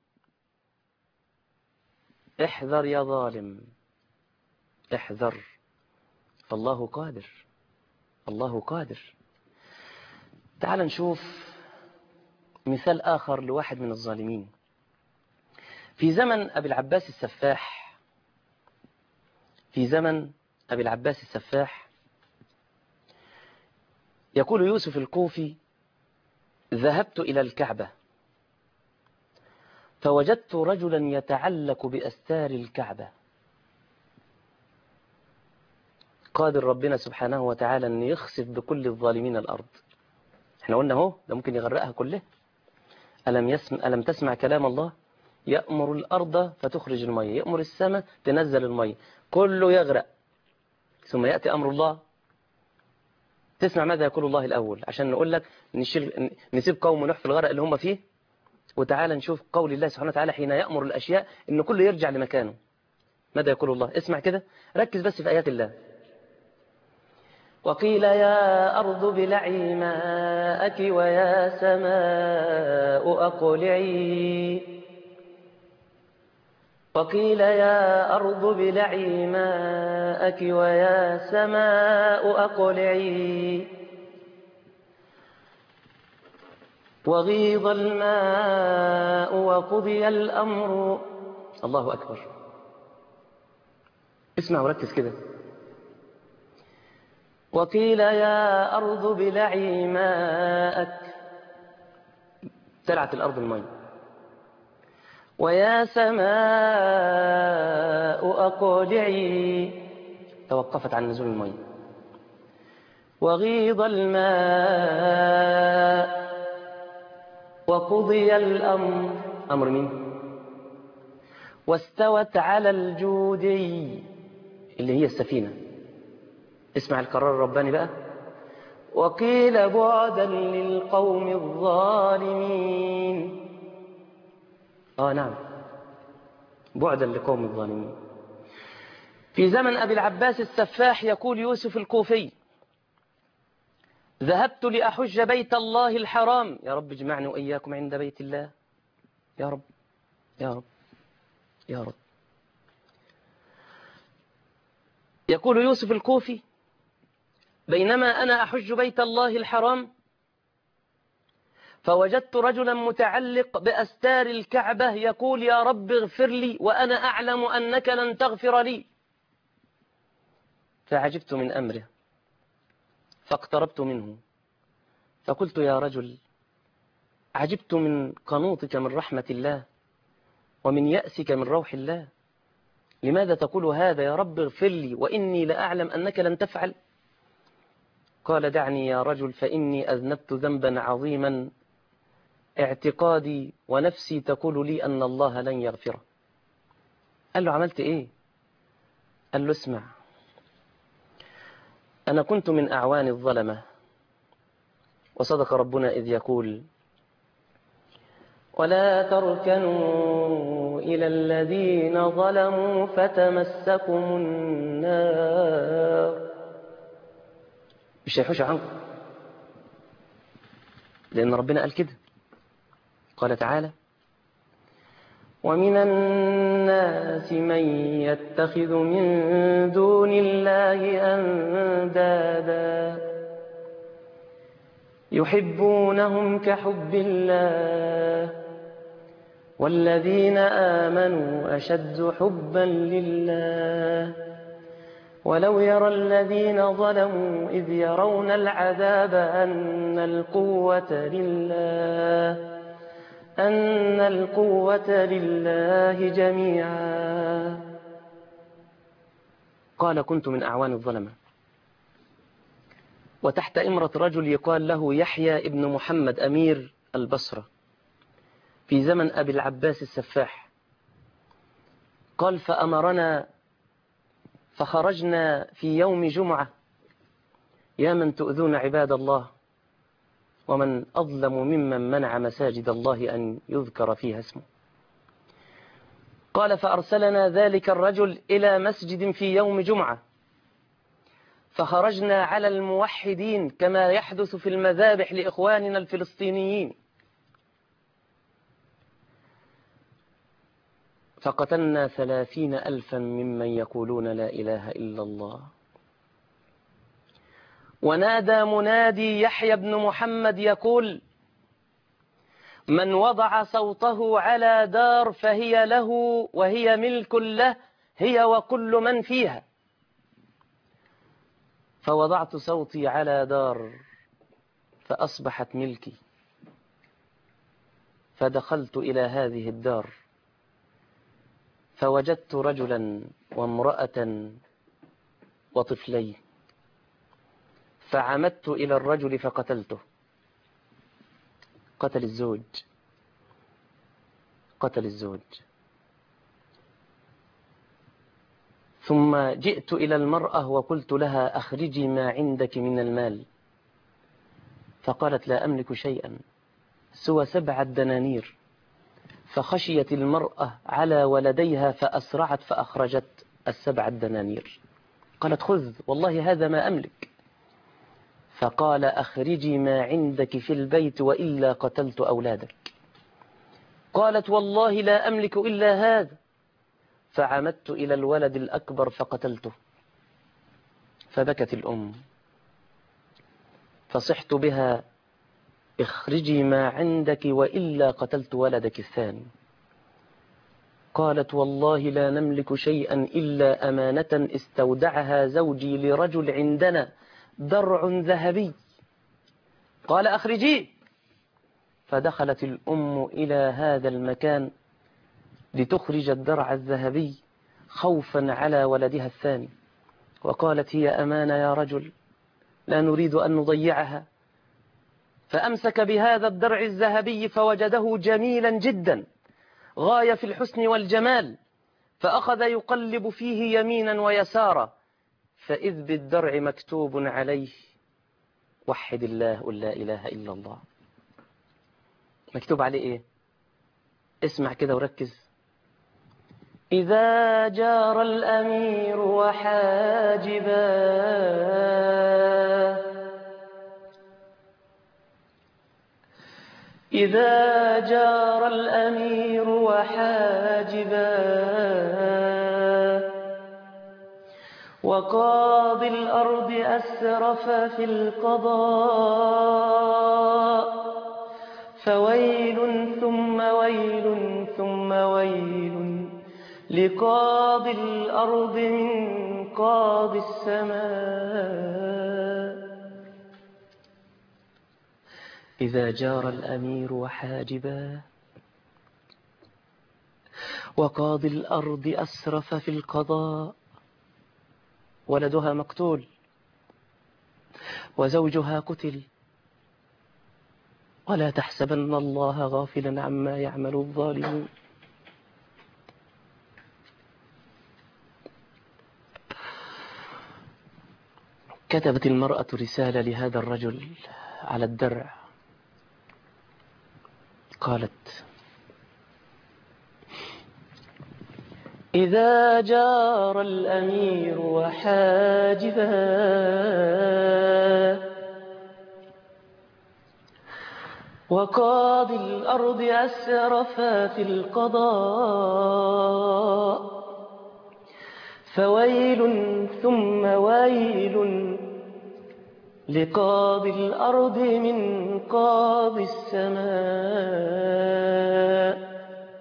احذر يا ظالم، احذر، فالله قادر، الله قادر. تعال نشوف مثال آخر لواحد من الظالمين. في زمن أبي العباس السفاح في زمن أبي العباس السفاح يقول يوسف الكوفي: ذهبت إلى الكعبة فوجدت رجلا يتعلق بأستار الكعبة. قادر ربنا سبحانه وتعالى أن يخسف بكل الظالمين الأرض. احنا قلنا اهو ده ممكن يغرقها كلها. ألم, يسمع ألم تسمع كلام الله؟ يأمر الأرض فتخرج المية، يأمر السماء تنزل المية، كله يغرق، ثم يأتي أمر الله. تسمع ماذا يقول الله الأول عشان نقول لك نشيل نسيب قوم نوح في الغرق اللي هم فيه، وتعالى نشوف قول الله سبحانه وتعالى حين يأمر الأشياء إن كله يرجع لمكانه. ماذا يقول الله؟ اسمع كده، ركز بس في آيات الله. وقيل يا أرض ابلعي ماءك ويا سماء أقلعي وقيل يا أرض ابلعي ماءك ويا سماء أقلعي وغيض الماء وقضي الأمر. الله أكبر. اسمع وركز كده. وقيل يا أرض ابلعي ماءك، ابتلعت الأرض الماء، ويا سماء أقلعي، توقفت عن نزول الماء، وغيض الماء وقضي الأمر، أمر مين؟ واستوت على الجودي اللي هي السفينة. اسمع القرار الرباني بقى. وقيل بعدا للقوم الظالمين. آه نعم، بعدا لقوم الظالمين. في زمن أبي العباس السفاح يقول يوسف الكوفي: ذهبت لأحج بيت الله الحرام. يا رب اجمعني وإياكم عند بيت الله، يا رب يا رب يا رب. يقول يوسف الكوفي: بينما أنا أحج بيت الله الحرام فوجدت رجلا متعلق بأستار الكعبة يقول يا رب اغفر لي وأنا أعلم أنك لن تغفر لي. فعجبت من أمره فاقتربت منه فقلت يا رجل، عجبت من قنوطك من رحمة الله ومن يأسك من روح الله، لماذا تقول هذا يا رب اغفر لي وإني لأعلم أنك لن تفعل؟ قال دعني يا رجل فإني أذنبت ذنبا عظيما اعتقادي ونفسي تقول لي أن الله لن يغفره. قال له عملت إيه؟ قال له اسمع، أنا كنت من أعوان الظلمة. وصدق ربنا إذ يقول ولا تركنوا إلى الذين ظلموا فتمسكم النار. مش هيحوش عنكم، لأن ربنا قال كده. قال تعالى ومن الناس من يتخذ من دون الله أندادا يحبونهم كحب الله والذين آمنوا أشد حبا لله ولو يرى الذين ظلموا إذ يرون العذاب أن القوة لله أن القوة لله جميعا. قال كنت من أعوان الظلمة. وتحت إمرة رجل يقال له يحيى ابن محمد أمير البصرة في زمن أبي العباس السفاح. قال فأمرنا فخرجنا في يوم جمعة يا من تؤذون عباد الله ومن أظلم ممن منع مساجد الله أن يذكر فيها اسمه. قال فأرسلنا ذلك الرجل إلى مسجد في يوم جمعة فخرجنا على الموحدين كما يحدث في المذابح لإخواننا الفلسطينيين فقتلنا ثلاثين ألفا ممن يقولون لا إله إلا الله. ونادى منادي يحيى بن محمد يقول من وضع صوته على دار فهي له وهي ملك له هي وكل من فيها. فوضعت صوتي على دار فأصبحت ملكي فدخلت إلى هذه الدار فوجدت رجلا وامرأة وطفلين فعمدت إلى الرجل فقتلته. قتل الزوج قتل الزوج ثم جئت إلى المرأة وقلت لها أخرجي ما عندك من المال فقالت لا أملك شيئا سوى سبعة دنانير. فخشيت المرأة على ولديها فأسرعت فأخرجت السبعة دنانير. قالت خذ والله هذا ما أملك. فقال أخرجي ما عندك في البيت وإلا قتلت أولادك. قالت والله لا أملك إلا هذا. فعمدت إلى الولد الأكبر فقتلته. فبكت الأم فصحت بها اخرجي ما عندك وإلا قتلت ولدك الثاني. قالت والله لا نملك شيئا إلا أمانة استودعها زوجي لرجل عندنا درع ذهبي. قال أخرجيه. فدخلت الأم إلى هذا المكان لتخرج الدرع الذهبي خوفا على ولدها الثاني وقالت هي أمانة يا رجل لا نريد أن نضيعها. فأمسك بهذا الدرع الذهبي فوجده جميلا جدا غاية في الحسن والجمال فأخذ يقلب فيه يمينا ويسارا فإذ بالدرع مكتوب عليه وحد الله قل لا إله إلا الله. مكتوب عليه إيه؟ اسمع كده وركز. إذا جار الأمير وحاجبا إذا جار الأمير وحاجبا وقاضي الأرض أسرف في القضاء فويل ثم ويل ثم ويل لقاضي الأرض من قاضي السماء. إذا جار الأمير وحاجبا وقاضي الأرض أسرف في القضاء ولدها مقتول وزوجها قتل ولا تحسبن الله غافلا عما يعمل الظالمون. كتبت المرأة رسالة لهذا الرجل على الدرع، قالت: إذا جار الأمير وحاجبا وقاضي الأرض أسرفا في القضاء فويل ثم ويل لقاضي الأرض من قاضي السماء.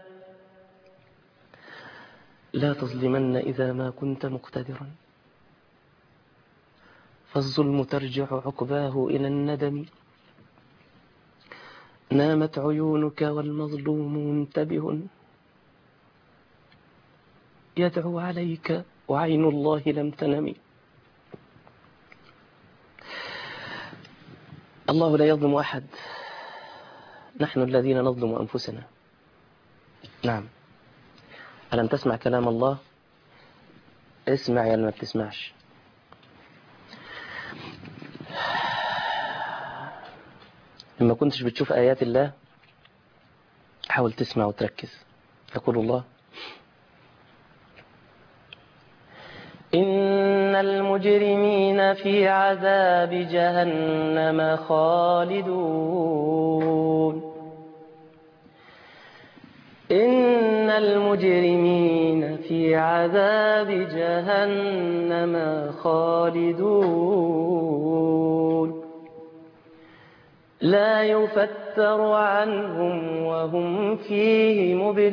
لا تظلمن إذا ما كنت مقتدرا، فالظلم ترجع عقباه إلى الندم. نامت عيونك والمظلوم منتبه يدعو عليك وعين الله لم تنم. الله لا يظلم أحد، نحن الذين نظلم أنفسنا. نعم. ألم تسمع كلام الله؟ اسمع يا ما بتسمعش. لما كنتش بتشوف آيات الله حاول تسمع وتركز. يقول الله: إن المجرمين في عذاب جهنم خالدون. إن المجرمين في عذاب جهنم خالدون لا يفتر عنهم وهم فيه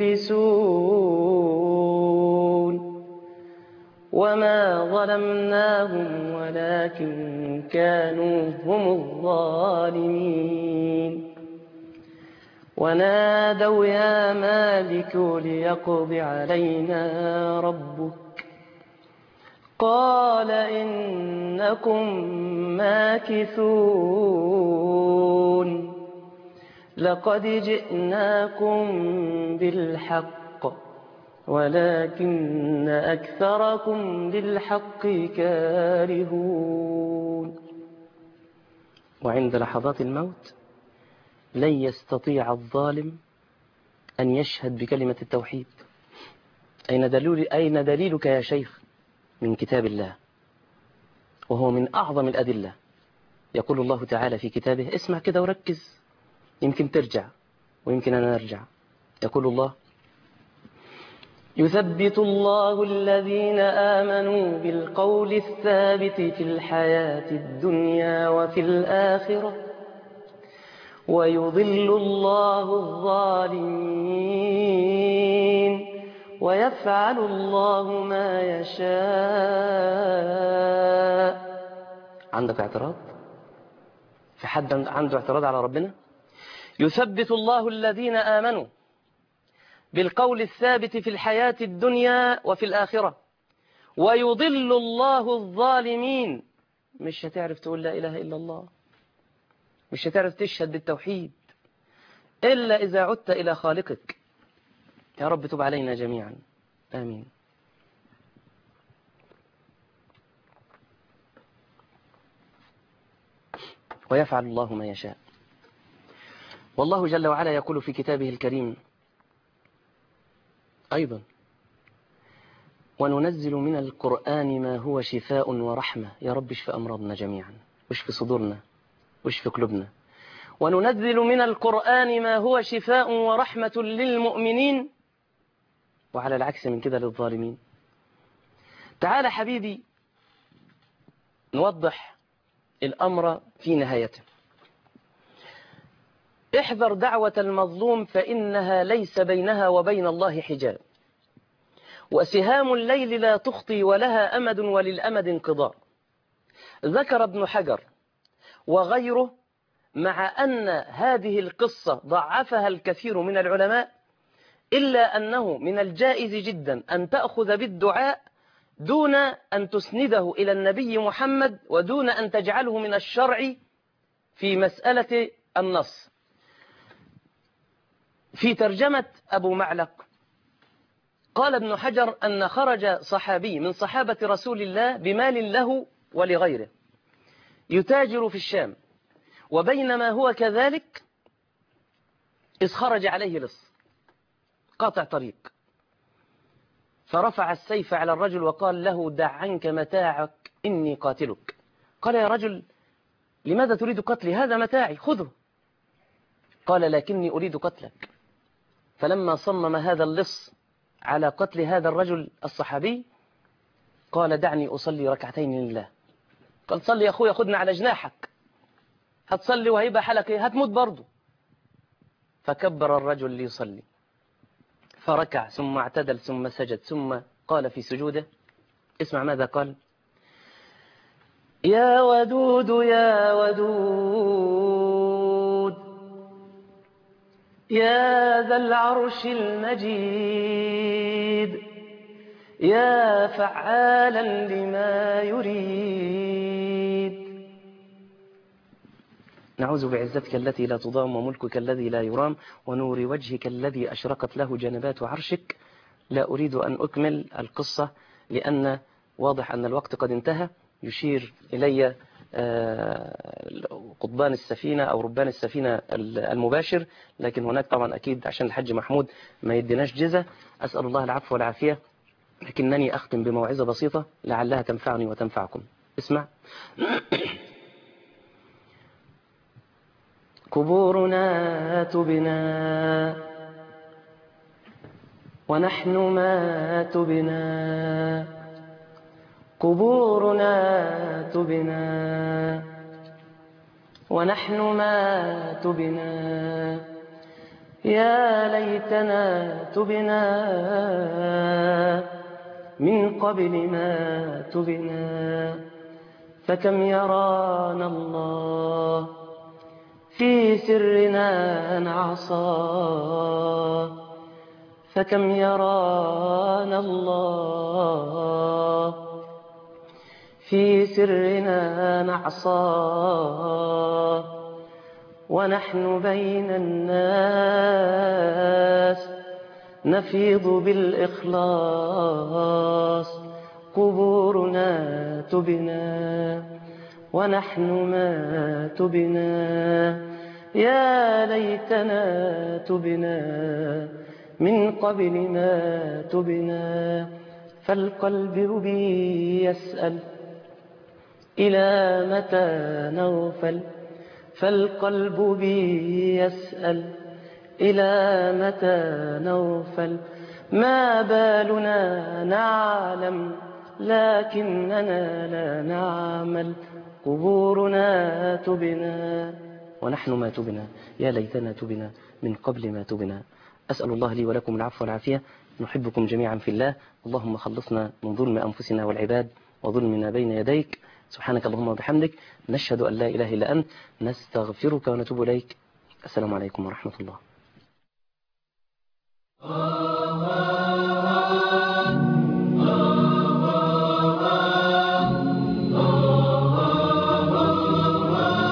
مبلسون. وما ظلمناهم ولكن كانوا هم الظالمين. ونادوا يا مالك ليقض علينا ربك قال إنكم ماكثون لقد جئناكم بالحق ولكن أكثركم للحق كارهون. وعند لحظات الموت لن يستطيع الظالم أن يشهد بكلمة التوحيد. أين دليل أين دليلك يا شيخ؟ من كتاب الله، وهو من أعظم الأدلة. يقول الله تعالى في كتابه، اسمع كده وركز يمكن ترجع ويمكن أنا نرجع. يقول الله: يثبت الله الذين آمنوا بالقول الثابت في الحياة الدنيا وفي الآخرة ويضل الله الظالمين ويفعل الله ما يشاء. عندك اعتراض؟ في حد عنده اعتراض على ربنا؟ يثبت الله الذين آمنوا بالقول الثابت في الحياة الدنيا وفي الآخرة ويضل الله الظالمين. مش هتعرف تقول لا إله إلا الله، مش هتعرف تشهد بالتوحيد إلا إذا عدت إلى خالقك. يا رب تب علينا جميعا، آمين. ويفعل الله ما يشاء. والله جل وعلا يقول في كتابه الكريم أيضا: وننزل من القرآن ما هو شفاء ورحمة. يا رب اشف أمراضنا جميعا، واشف صدورنا، واشف قلوبنا. وننزل من القرآن ما هو شفاء ورحمة للمؤمنين وعلى العكس من كده للظالمين. تعال حبيبي نوضح الأمر في نهايته. احذر دعوة المظلوم فإنها ليس بينها وبين الله حجاب، وسهام الليل لا تخطي ولها أمد وللأمد انقضاء. ذكر ابن حجر وغيره مع أن هذه القصة ضعفها الكثير من العلماء، إلا أنه من الجائز جدا أن تأخذ بالدعاء دون أن تسنده إلى النبي محمد ودون أن تجعله من الشرع في مسألة النص. في ترجمة أبو معلق قال ابن حجر أن خرج صحابي من صحابة رسول الله بمال له ولغيره، يتاجر في الشام، وبينما هو كذلك إذ خرج عليه لص قاطع طريق، فرفع السيف على الرجل وقال له دع عنك متاعك إني قاتلك. قال يا رجل لماذا تريد قتلي؟ هذا متاعي خذه. قال لكني أريد قتلك. فلما صمم هذا اللص على قتل هذا الرجل الصحابي قال دعني أصلي ركعتين لله. قال صلي يا أخويا، خدنا على جناحك، هتصلي وهيبقى حالك ايه؟ هتموت برضه. فكبر الرجل ليصلي، فركع ثم اعتدل ثم سجد، ثم قال في سجوده، اسمع ماذا قال: يا ودود يا ودود يا ذا العرش المجيد يا فعالا لما يريد. نعوذ بعزتك التي لا تضام وملكك الذي لا يرام ونور وجهك الذي أشرقت له جنبات عرشك. لا أريد أن أكمل القصة لأن واضح أن الوقت قد انتهى. يشير إلي قضبان السفينة أو ربان السفينة المباشر، لكن هناك طبعا أكيد عشان الحج محمود ما يديناش جزة. أسأل الله العفو والعافية، لكنني أختم بموعظة بسيطة لعلها تنفعني وتنفعكم. اسمع. قبورنا تبنا ونحن ما تبنا، قبورنا تبنا ونحن ما تبنا، يا ليتنا تبنا من قبل ما تبنا. فكم يرانا الله في سرنا نعصى، فكم يرانا الله في سرنا نعصى، ونحن بين الناس نفيض بالإخلاص. قبورنا تبنا ونحن ما تبنا، يا ليتنا تبنا من قبل ما تبنا. فالقلب بي يسأل إلى متى نغفل، فالقلب بي يسأل إلى متى نغفل. ما بالنا نعلم لكننا لا نعمل. قبورنا تبنا ونحن ما تبنا، يا ليتنا تبنا من قبل ما تبنا. أسأل الله لي ولكم العفو والعافية. نحبكم جميعا في الله. اللهم خلصنا من ظلم أنفسنا والعباد وظلمنا بين يديك. سبحانك اللهم وبحمدك، نشهد أن لا إله إلا أنت، نستغفرك ونتوب إليك. السلام عليكم ورحمة الله.